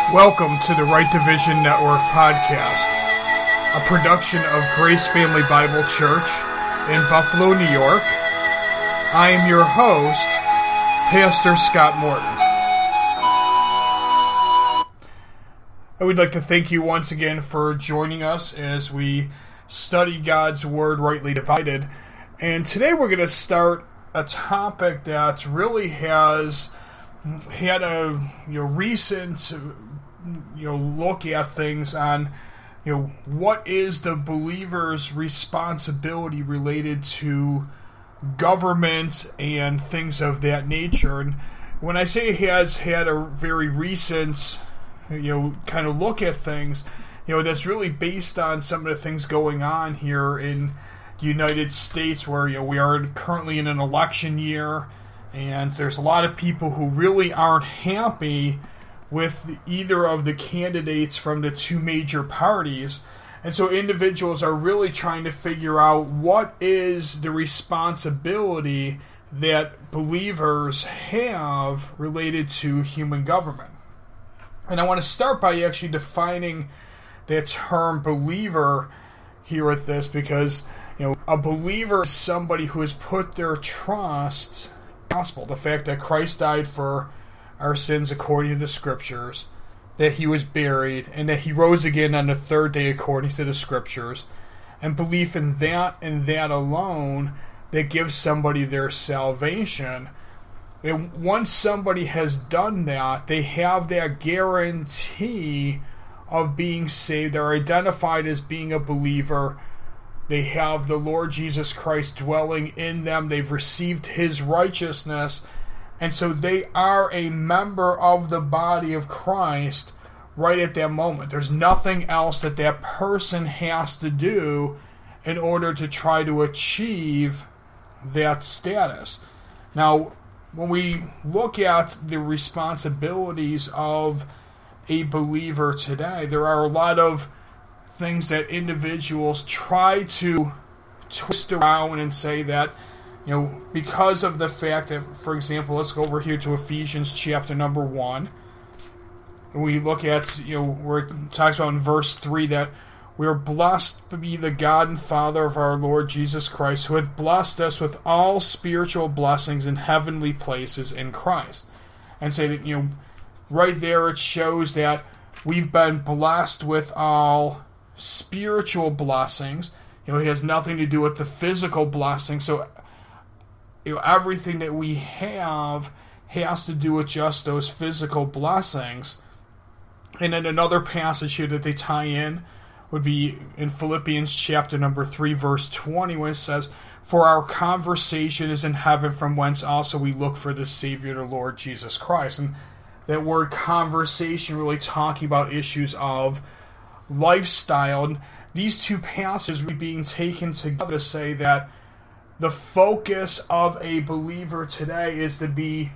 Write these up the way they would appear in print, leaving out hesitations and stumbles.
Welcome to the Right Division Network podcast, a production of Grace Family Bible Church in Buffalo, New York. I am your host, Pastor Scott Morton. I would like to thank you once again for joining us as we study God's Word rightly divided. And today we're going to start a topic that really has had a recent look at things on what is the believer's responsibility related to government and things of that nature. And when I say it has had a very recent kind of look at things, that's really based on some of the things going on here in the United States, where we are currently in an election year, and there's a lot of people who really aren't happy with either of the candidates from the two major parties. And so individuals are really trying to figure out what is the responsibility that believers have related to human government. And I want to start by actually defining that term believer here with this, because a believer is somebody who has put their trust in the gospel, the fact that Christ died for our sins according to the Scriptures, that he was buried, and that he rose again on the third day according to the Scriptures, and belief in that and that alone that gives somebody their salvation. And once somebody has done that, they have that guarantee of being saved. They're identified as being a believer. They have the Lord Jesus Christ dwelling in them. They've received his righteousness. And so they are a member of the body of Christ right at that moment. There's nothing else that that person has to do in order to try to achieve that status. Now, when we look at the responsibilities of a believer today, there are a lot of things that individuals try to twist around and say that because of the fact that, for example, let's go over here to Ephesians chapter number 1. And we look at, where it talks about in verse 3 that we are blessed to be the God and Father of our Lord Jesus Christ, who hath blessed us with all spiritual blessings in heavenly places in Christ. And say that, right there it shows that we've been blessed with all spiritual blessings. It has nothing to do with the physical blessing. So everything that we have has to do with just those physical blessings. And then another passage here that they tie in would be in Philippians chapter number 3, verse 20, when it says, "For our conversation is in heaven, from whence also we look for the Savior, the Lord Jesus Christ." And that word conversation really talking about issues of lifestyle. And these two passages were being taken together to say that the focus of a believer today is to be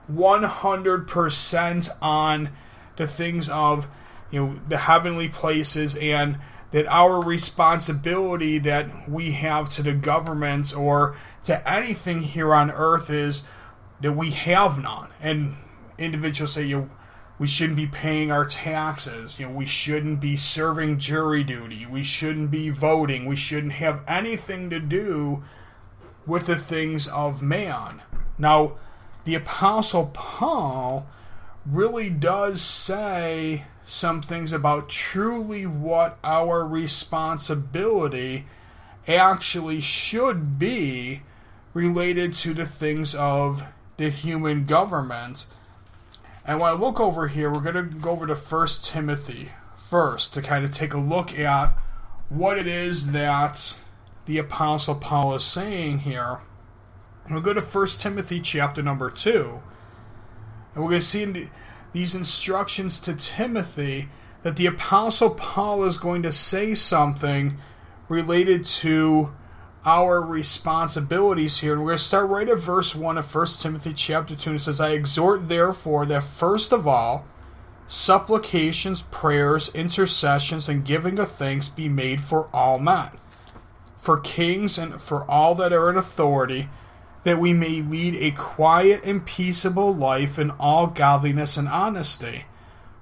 100% on the things of the heavenly places, and that our responsibility that we have to the government or to anything here on earth is that we have none. And individuals say we shouldn't be paying our taxes, we shouldn't be serving jury duty, we shouldn't be voting, we shouldn't have anything to do with the things of man. Now, the Apostle Paul really does say some things about truly what our responsibility actually should be related to the things of the human government. And when I look over here, we're going to go over to 1 Timothy first to kind of take a look at what it is that the Apostle Paul is saying here. And we'll go to 1 Timothy chapter number 2. And we're going to see in these instructions to Timothy that the Apostle Paul is going to say something related to our responsibilities here. And we're going to start right at verse 1 of 1 Timothy chapter 2. And it says, "I exhort therefore that first of all, supplications, prayers, intercessions, and giving of thanks be made for all men, for kings and for all that are in authority, that we may lead a quiet and peaceable life in all godliness and honesty.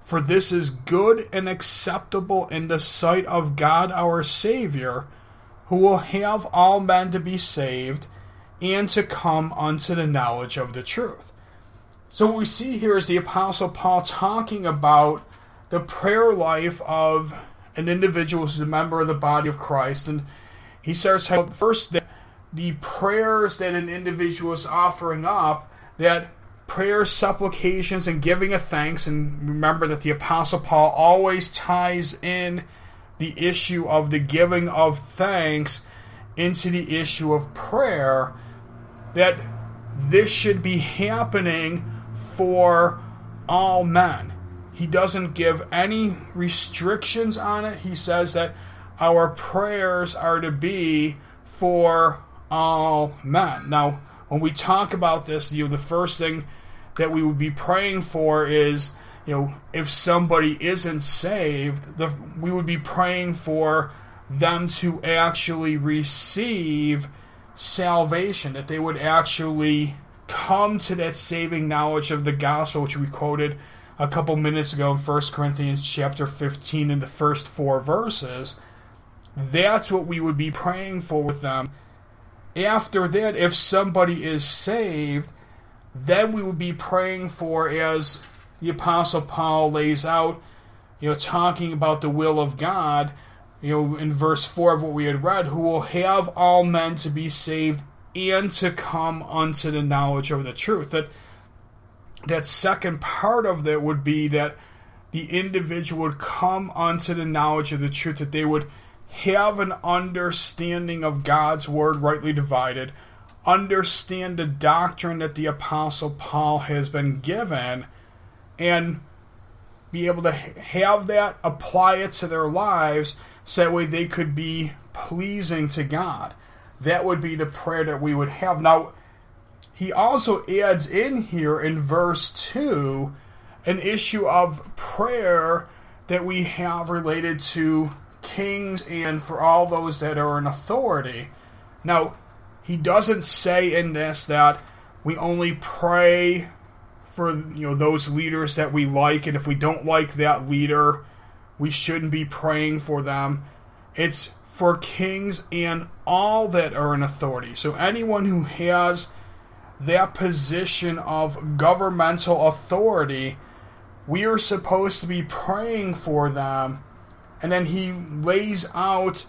For this is good and acceptable in the sight of God our Savior, who will have all men to be saved and to come unto the knowledge of the truth. So what we see here is the Apostle Paul talking about the prayer life of an individual who's a member of the body of Christ. And he starts talking about first that the prayers that an individual is offering up, that prayers, supplications, and giving of thanks. And remember that the Apostle Paul always ties in the issue of the giving of thanks into the issue of prayer, that this should be happening for all men. He doesn't give any restrictions on it. He says that our prayers are to be for all men. Now, when we talk about this, the first thing that we would be praying for is, if somebody isn't saved, we would be praying for them to actually receive salvation, that they would actually come to that saving knowledge of the gospel, which we quoted a couple minutes ago in 1 Corinthians chapter 15 in the first 4 verses. That's what we would be praying for with them. After that, if somebody is saved, then we would be praying for, as the Apostle Paul lays out, talking about the will of God, in verse 4 of what we had read, who will have all men to be saved and to come unto the knowledge of the truth. That second part of that would be that the individual would come unto the knowledge of the truth, that they would have an understanding of God's word rightly divided, understand the doctrine that the Apostle Paul has been given, and be able to have that, apply it to their lives, so that way they could be pleasing to God. That would be the prayer that we would have. Now, he also adds in here in verse 2 an issue of prayer that we have related to kings and for all those that are in authority. Now, he doesn't say in this that we only pray for those leaders that we like, and if we don't like that leader, we shouldn't be praying for them. It's for kings and all that are in authority. So anyone who has that position of governmental authority, we are supposed to be praying for them. And then he lays out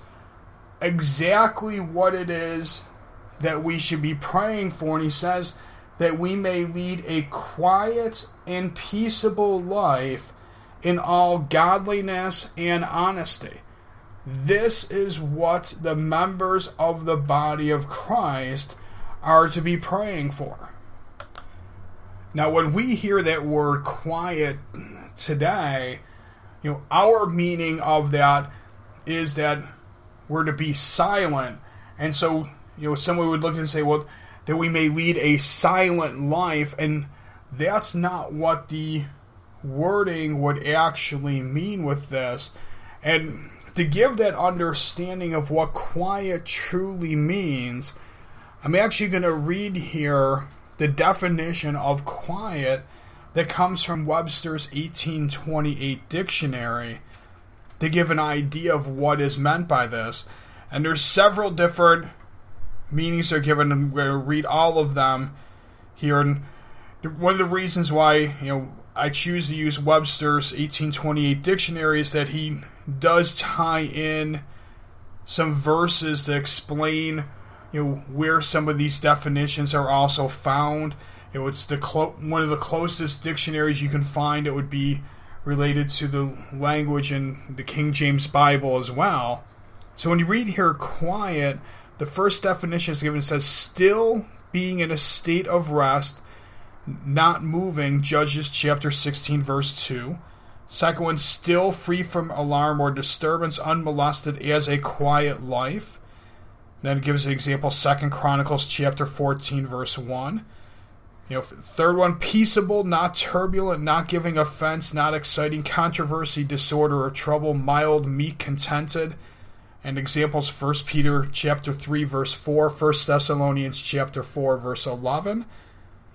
exactly what it is that we should be praying for. And he says that we may lead a quiet and peaceable life in all godliness and honesty. This is what the members of the body of Christ are to be praying for. Now, when we hear that word quiet today, our meaning of that is that we're to be silent. And so, someone would look and say, well, that we may lead a silent life, and that's not what the wording would actually mean with this. And to give that understanding of what quiet truly means, I'm actually going to read here the definition of quiet that comes from Webster's 1828 dictionary to give an idea of what is meant by this. And there's several different meanings are given. I'm going to read all of them here. And one of the reasons why I choose to use Webster's 1828 dictionary is that he does tie in some verses to explain where some of these definitions are also found. It's one of the closest dictionaries you can find. It would be related to the language in the King James Bible as well. So when you read here quiet, the first definition is given. It says, still being in a state of rest, not moving, Judges chapter 16 verse 2. Second one, still free from alarm or disturbance, unmolested as a quiet life. Then it gives an example, 2 Chronicles chapter 14 verse 1. Third one, peaceable, not turbulent, not giving offense, not exciting controversy, disorder, or trouble, mild, meek, contented. And examples, 1 Peter chapter 3 verse 4, 1 Thessalonians chapter 4 verse 11.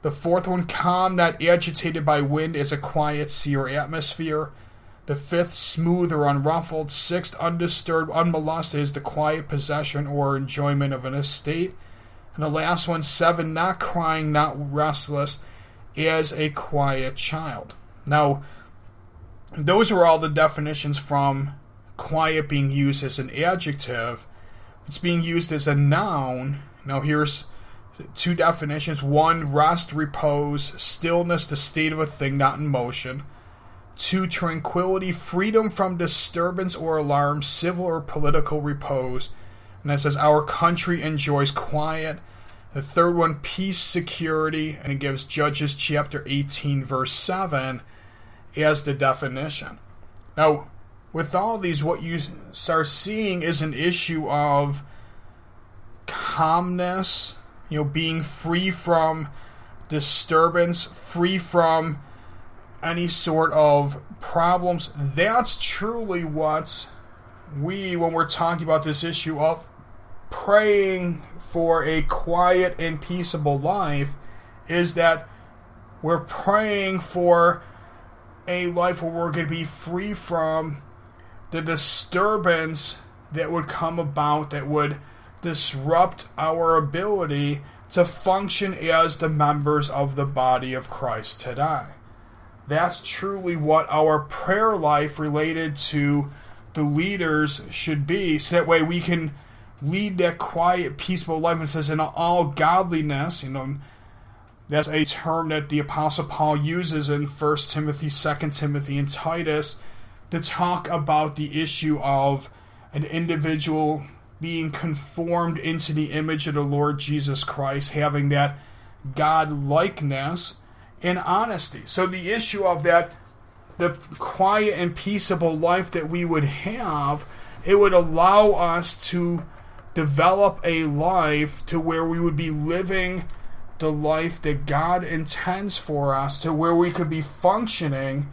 The fourth one, calm, not agitated by wind, as a quiet sea or atmosphere. The fifth, smooth or unruffled. Sixth, undisturbed, unmolested, is the quiet possession or enjoyment of an estate. And the last one, 7, not crying, not restless, as a quiet child. Now, those are all the definitions from quiet being used as an adjective. It's being used as a noun. Now, here's 2 definitions. 1, rest, repose, stillness, the state of a thing not in motion. 2, tranquility, freedom from disturbance or alarm, civil or political repose. And that says, our country enjoys quiet. The third one, peace, security, and it gives Judges chapter 18, verse 7 as the definition. Now, with all these, what you start seeing is an issue of calmness, being free from disturbance, free from any sort of problems. That's truly what when we're talking about this issue of praying for a quiet and peaceable life, is that we're praying for a life where we're going to be free from the disturbance that would come about, that would disrupt our ability to function as the members of the body of Christ today. That's truly what our prayer life related to the leaders should be, so that way we can lead that quiet, peaceful life. And it says, in all godliness, that's a term that the Apostle Paul uses in 1 Timothy, 2 Timothy, and Titus to talk about the issue of an individual being conformed into the image of the Lord Jesus Christ, having that God-likeness and honesty. So the issue of that, the quiet and peaceable life that we would have, it would allow us to develop a life to where we would be living the life that God intends for us, to where we could be functioning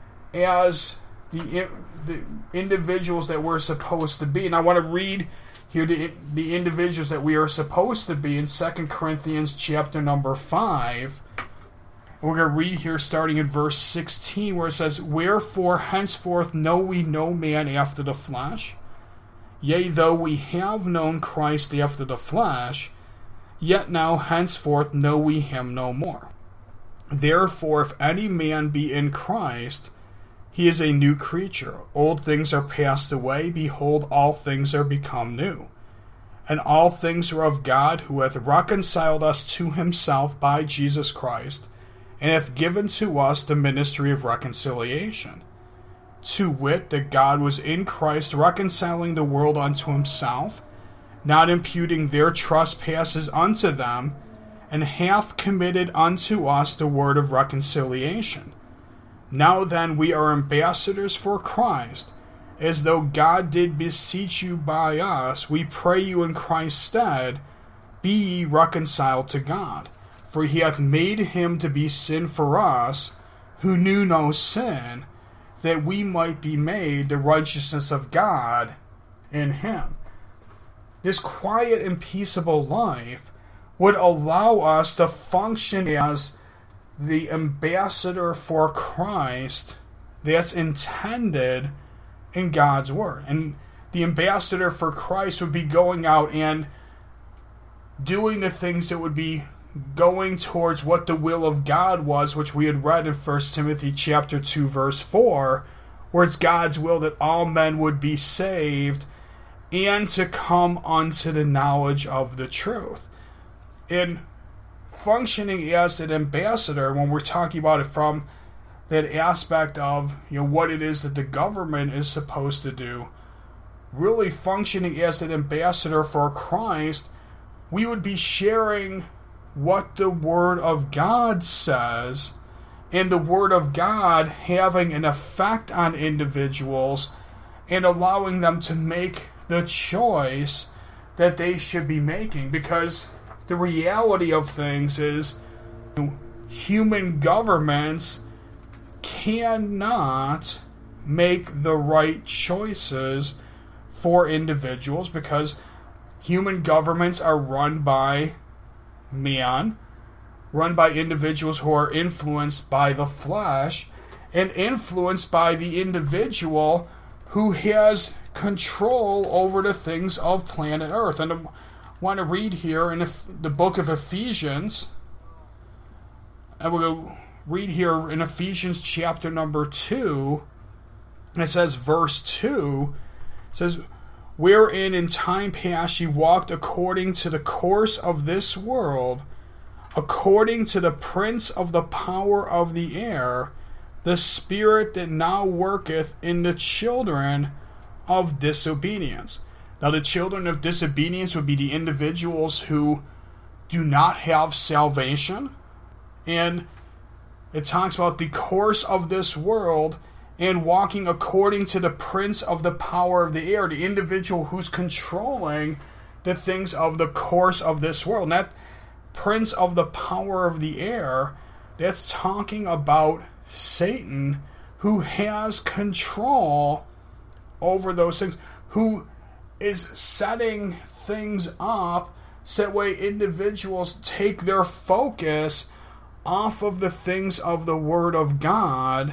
as the individuals that we're supposed to be. And I want to read here the individuals that we are supposed to be in 2 Corinthians chapter number 5. We're going to read here starting in verse 16, where it says, wherefore henceforth know we no man after the flesh. Yea, though we have known Christ after the flesh, yet now henceforth know we him no more. Therefore, if any man be in Christ, he is a new creature. Old things are passed away. Behold, all things are become new. And all things are of God, who hath reconciled us to himself by Jesus Christ, and hath given to us the ministry of reconciliation. To wit, that God was in Christ reconciling the world unto himself, not imputing their trespasses unto them, and hath committed unto us the word of reconciliation. Now then, we are ambassadors for Christ, as though God did beseech you by us. We pray you in Christ's stead, be ye reconciled to God. For he hath made him to be sin for us, who knew no sin, that we might be made the righteousness of God in him. This quiet and peaceable life would allow us to function as the ambassador for Christ that's intended in God's word. And the ambassador for Christ would be going out and doing the things that would be going towards what the will of God was, which we had read in 1 Timothy chapter 2, verse 4, where it's God's will that all men would be saved and to come unto the knowledge of the truth. In functioning as an ambassador, when we're talking about it from that aspect of what it is that the government is supposed to do, really functioning as an ambassador for Christ, we would be sharing what the Word of God says, and the Word of God having an effect on individuals and allowing them to make the choice that they should be making. Because the reality of things is human governments cannot make the right choices for individuals, because human governments are run by man, run by individuals who are influenced by the flesh and influenced by the individual who has control over the things of planet Earth. And I want to read here in the book of Ephesians, and we're going to read here in Ephesians chapter number 2, and it says, verse 2, it says, "Wherein in time past ye walked according to the course of this world, according to the prince of the power of the air, the spirit that now worketh in the children of disobedience." Now, the children of disobedience would be the individuals who do not have salvation. And it talks about the course of this world and walking according to the prince of the power of the air, the individual who's controlling the things of the course of this world. And that prince of the power of the air, that's talking about Satan, who has control over those things, who is setting things up so that way individuals take their focus off of the things of the Word of God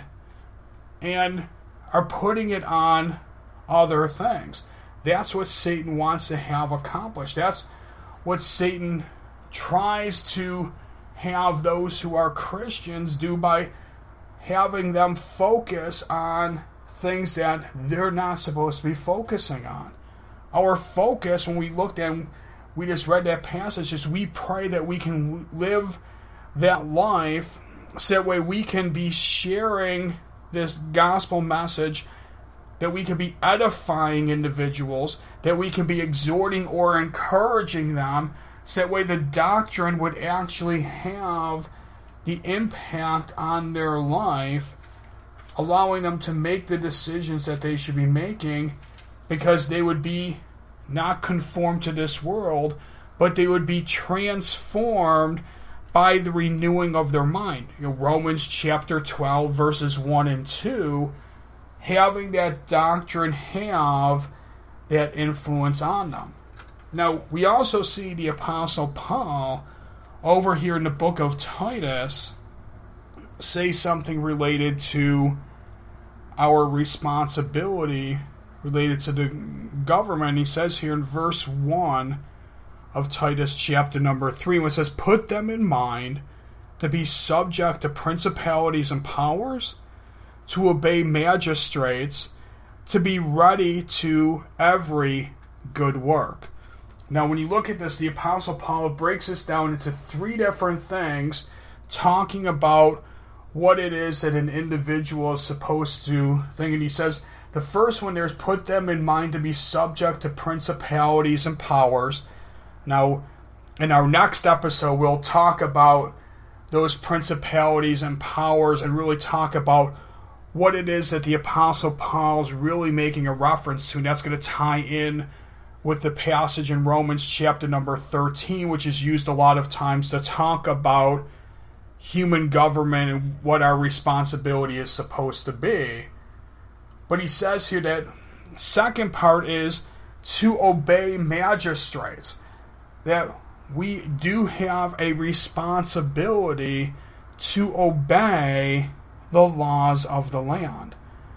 and are putting it on other things. That's what Satan wants to have accomplished. That's what Satan tries to have those who are Christians do by having them focus on things that they're not supposed to be focusing on. Our focus, when we looked at, we just read that passage, is we pray that we can live that life so that way we can be sharing this gospel message, that we can be edifying individuals, that we can be exhorting or encouraging them, so that way the doctrine would actually have the impact on their life, allowing them to make the decisions that they should be making, because they would be not conformed to this world, but they would be transformed by the renewing of their mind. Romans chapter 12, verses 1 and 2, having that doctrine have that influence on them. Now, we also see the Apostle Paul over here in the book of Titus say something related to our responsibility related to the government. He says here in verse 1 of Titus chapter number 3, when it says, "Put them in mind to be subject to principalities and powers, to obey magistrates, to be ready to every good work." Now, when you look at this, the Apostle Paul breaks this down into three different things, talking about what it is that an individual is supposed to think. And he says, the first one there is put them in mind to be subject to principalities and powers. Now, in our next episode, we'll talk about those principalities and powers and really talk about what it is that the Apostle Paul is really making a reference to. And that's going to tie in with the passage in Romans chapter number 13, which is used a lot of times to talk about human government and what our responsibility is supposed to be. But he says here that second part is to obey magistrates, that we do have a responsibility to obey the laws of the land.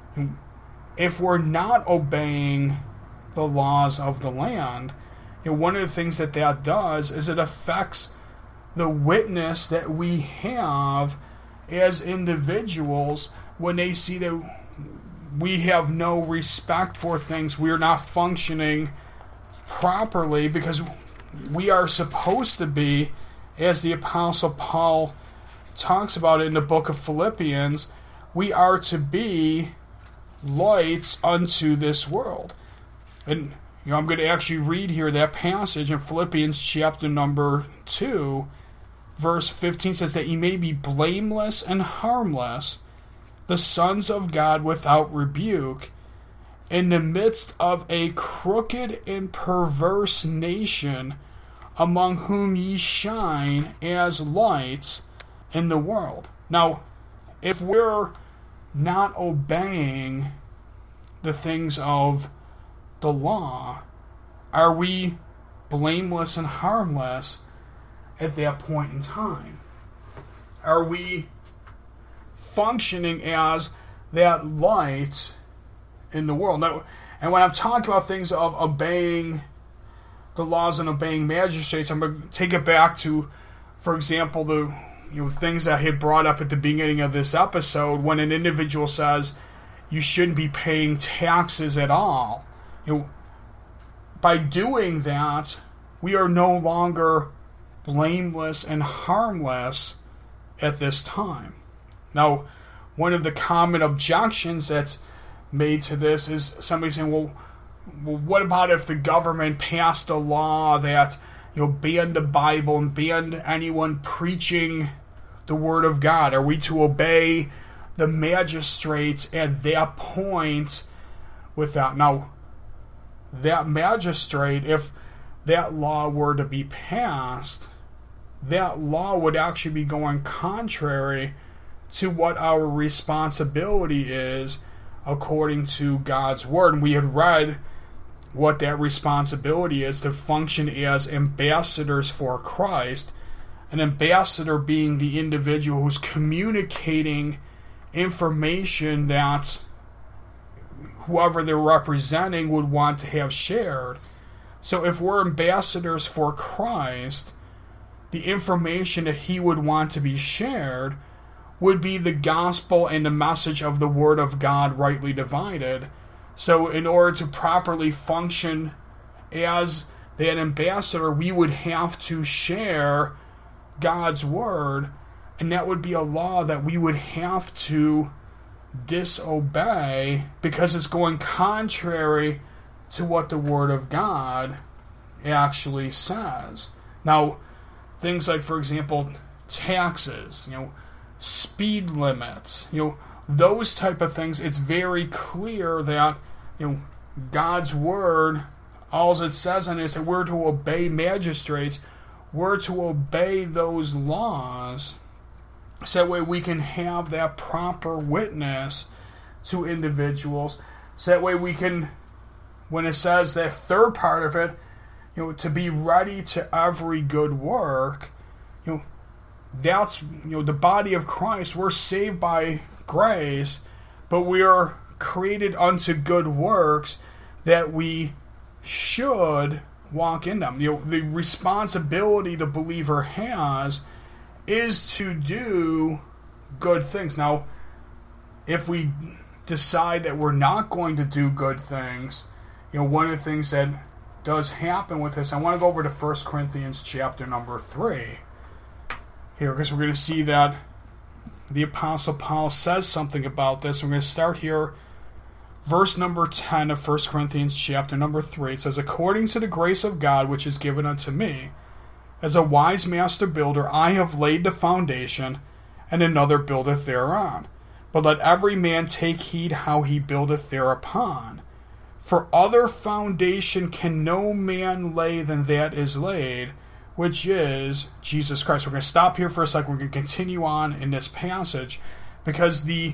If we're not obeying the laws of the land, one of the things that does is it affects the witness that we have as individuals when they see that we have no respect for things, we're not functioning properly, because we are supposed to be, as the Apostle Paul talks about it in the book of Philippians, we are to be lights unto this world. And I'm going to actually read here that passage in Philippians chapter number 2, verse 15 says that ye may be blameless and harmless, the sons of God without rebuke, in the midst of a crooked and perverse nation, among whom ye shine as lights in the world. Now, if we're not obeying the things of the law, are we blameless and harmless at that point in time? Are we functioning as that light in the world? Now, and when I'm talking about things of obeying the laws and obeying magistrates, I'm going to take it back to, for example, the things I had brought up at the beginning of this episode, when an individual says you shouldn't be paying taxes at all. By doing that, we are no longer blameless and harmless at this time. Now, one of the common objections that's made to this is somebody saying, well, what about if the government passed a law that banned the Bible and banned anyone preaching the Word of God? Are we to obey the magistrates at that point with that? Now, that magistrate, if that law were to be passed, that law would actually be going contrary to what our responsibility is according to God's Word. And we had read what that responsibility is, to function as ambassadors for Christ. An ambassador being the individual who's communicating information that whoever they're representing would want to have shared. So if we're ambassadors for Christ, the information that he would want to be shared would be the gospel and the message of the Word of God rightly divided. So in order to properly function as that ambassador, we would have to share God's Word, and that would be a law that we would have to disobey because it's going contrary to what the Word of God actually says. Now, things like, for example, taxes, speed limits, those type of things, it's very clear that, God's Word, all it says in it is that we're to obey magistrates, we're to obey those laws, so that way we can have that proper witness to individuals, so that way we can, when it says that third part of it, to be ready to every good work, that's, the body of Christ. We're saved by grace, but we are created unto good works that we should walk in them. The responsibility the believer has is to do good things. Now, if we decide that we're not going to do good things, one of the things that does happen with this, I want to go over to 1 Corinthians chapter number 3 here, because we're going to see that the Apostle Paul says something about this. We're going to start here, verse number 10 of 1 Corinthians chapter number 3. It says, according to the grace of God which is given unto me, as a wise master builder, I have laid the foundation, and another buildeth thereon. But let every man take heed how he buildeth thereupon. For other foundation can no man lay than that is laid, which is Jesus Christ. We're going to stop here for a second. We're going to continue on in this passage, because the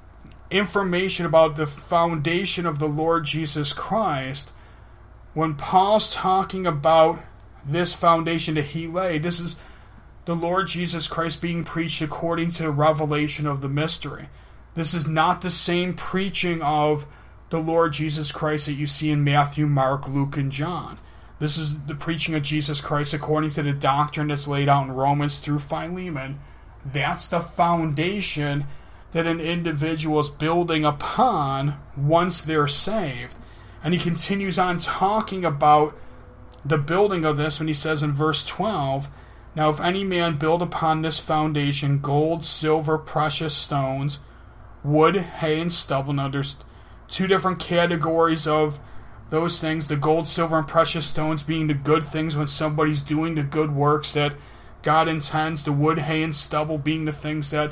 information about the foundation of the Lord Jesus Christ, when Paul's talking about this foundation that he laid, this is the Lord Jesus Christ being preached according to the revelation of the mystery. This is not the same preaching of the Lord Jesus Christ that you see in Matthew, Mark, Luke, and John. This is the preaching of Jesus Christ according to the doctrine that's laid out in Romans through Philemon. That's the foundation that an individual is building upon once they're saved. And he continues on talking about the building of this when he says in verse 12, now if any man build upon this foundation gold, silver, precious stones, wood, hay, and stubble. Now there's two different categories of those things, the gold, silver, and precious stones being the good things when somebody's doing the good works that God intends, the wood, hay, and stubble being the things that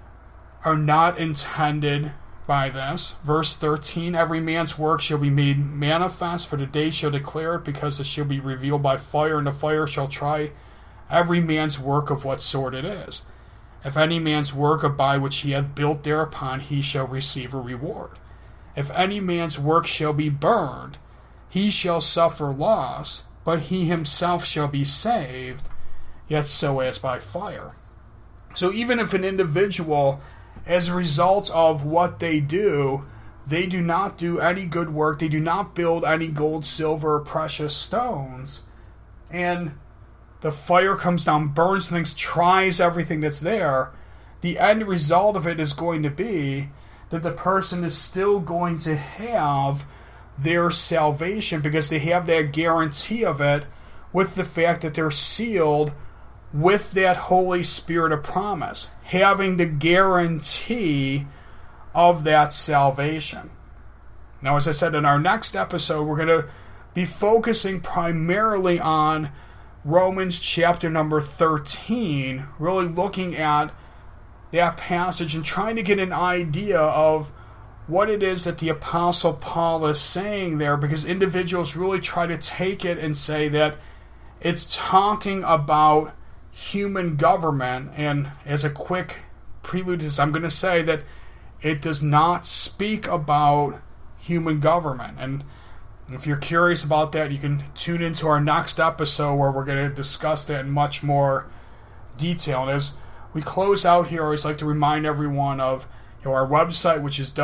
are not intended by this. Verse 13, every man's work shall be made manifest, for the day shall declare it, because it shall be revealed by fire, and the fire shall try every man's work of what sort it is. If any man's work abide which he hath built thereupon, he shall receive a reward. If any man's work shall be burned, he shall suffer loss, but he himself shall be saved, yet so as by fire. So even if an individual, as a result of what they do not do any good work, they do not build any gold, silver, or precious stones, and the fire comes down, burns things, tries everything that's there, the end result of it is going to be that the person is still going to have their salvation because they have that guarantee of it with the fact that they're sealed with that Holy Spirit of promise, having the guarantee of that salvation. Now, as I said, in our next episode, we're going to be focusing primarily on Romans chapter number 13, really looking at that passage and trying to get an idea of what it is that the Apostle Paul is saying there, because individuals really try to take it and say that it's talking about human government, and as a quick prelude to this, I'm going to say that it does not speak about human government. And if you're curious about that, you can tune into our next episode where we're going to discuss that in much more detail. And as we close out here, I always like to remind everyone of our website, which is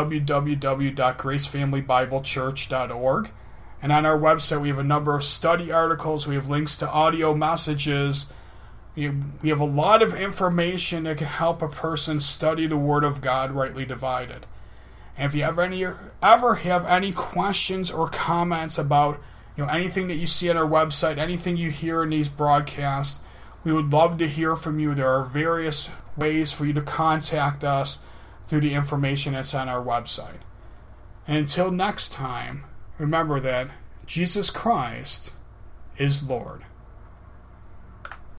www.gracefamilybiblechurch.org. And on our website, we have a number of study articles. We have links to audio messages. We have a lot of information that can help a person study the Word of God rightly divided. And if you ever have any questions or comments about anything that you see on our website, anything you hear in these broadcasts, we would love to hear from you. There are various ways for you to contact us through the information that's on our website. And until next time, remember that Jesus Christ is Lord.